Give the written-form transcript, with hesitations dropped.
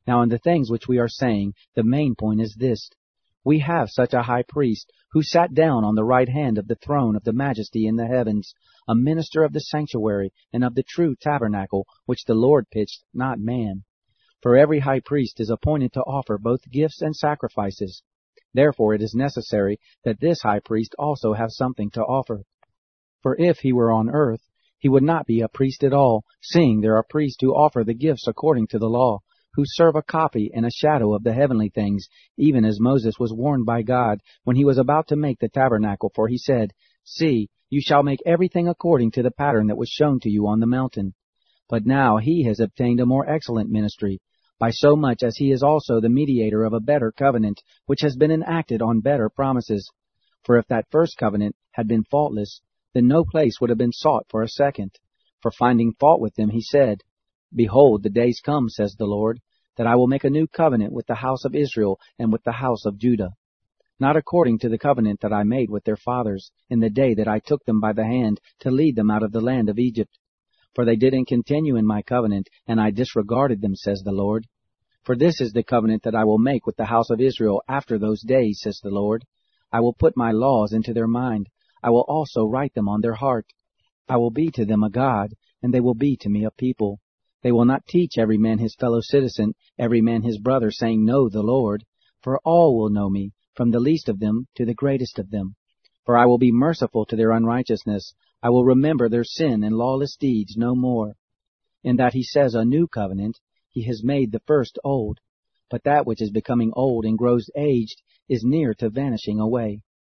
Now in the things which we are saying, the main point is this. We have such a high priest, who sat down on the right hand of the throne of the majesty in the heavens, a minister of the sanctuary and of the true tabernacle, which the Lord pitched, not man. For every high priest is appointed to offer both gifts and sacrifices. Therefore it is necessary that this high priest also have something to offer. For if he were on earth, he would not be a priest at all, seeing there are priests who offer the gifts according to the law, who serve a copy and a shadow of the heavenly things, even as Moses was warned by God when he was about to make the tabernacle, for he said, See, you shall make everything according to the pattern that was shown to you on the mountain. But now he has obtained a more excellent ministry, by so much as he is also the mediator of a better covenant, which has been enacted on better promises. For if that first covenant had been faultless, then no place would have been sought for a second. For finding fault with them, he said, Behold, the days come, says the Lord, that I will make a new covenant with the house of Israel and with the house of Judah, not according to the covenant that I made with their fathers in the day that I took them by the hand to lead them out of the land of Egypt. For they didn't continue in my covenant, and I disregarded them, says the Lord. For this is the covenant that I will make with the house of Israel after those days, says the Lord. I will put my laws into their mind. I will also write them on their heart. I will be to them a God, and they will be to me a people. They will not teach every man his fellow citizen, every man his brother, saying, Know the Lord. For all will know me, from the least of them to the greatest of them. For I will be merciful to their unrighteousness. I will remember their sin and lawless deeds no more. In that he says a new covenant, he has made the first old. But that which is becoming old and grows aged is near to vanishing away.